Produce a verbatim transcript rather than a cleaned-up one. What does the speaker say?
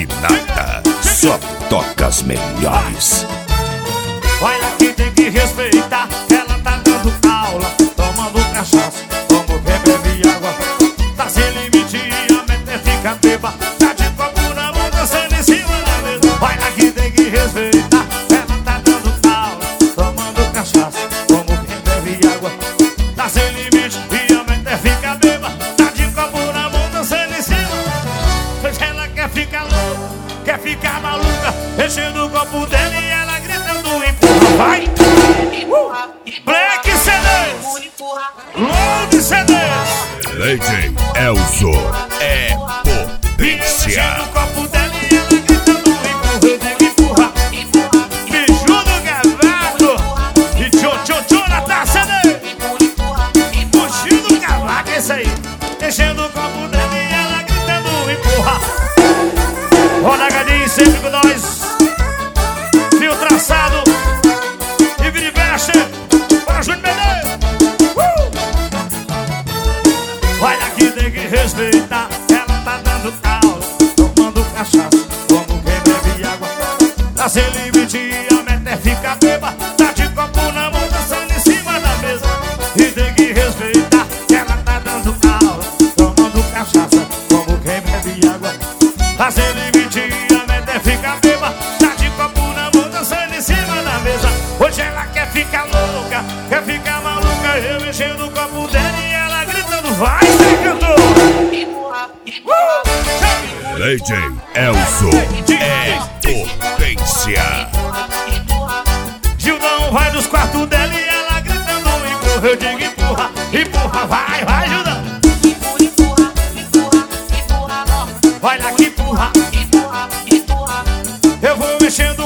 que nada, só toca as melhores. Olha que tem que respeitar, ela tá dando aula, tomando cachaça, como quem bebe água. Tá sem limite e a mente fica beba, tá de copo na mão, dançando em cima da mesa. Olha que tem que respeitar, ela tá dando aula, tomando cachaça, como quem bebe água. Tá sem limite e a mente fica beba, tá de copo na mão, dançando em cima. Pois ela quer ficar louca, quer ficar maluca, enchendo o copo dela e ela gritando empurra, vai! Uh! Black C Ds! Load C Ds! Lady Elzo é potência. Enchendo o copo dela e ela gritando empurra, eu digo empurra. Biju do Cavaco e tchô tchô tchô na taça dele. Biju do Cavaco, é isso aí. Enchendo o copo dela e ela gritando empurra. Roda Gadinho sempre com nós. Fio traçado e vira e veste para Júnior Medeiros. uh! Olha que tem que respeitar, ela tá dando aula, tomando cachaça, como quem bebe água. Tá sem limite e a mente fica beba, tá de copo na mão, dançando em cima da mesa. E tem que respeitar, ela tá dando aula, tomando cachaça, como quem bebe água. Tá sem limite e a mente fica beba, tá de copo na mão, dançando em cima da mesa. Hoje ela quer ficar louca, quer ficar maluca, eu enchendo o copo dela e ela gritando, vai, você cantou! Uh! Lady Elzo é potência. Gildão vai dos quartos dela e ela gritando, empurra, eu digo empurra, empurra, vai, vai, Gildão! Olha que empurra, eu vou mexendo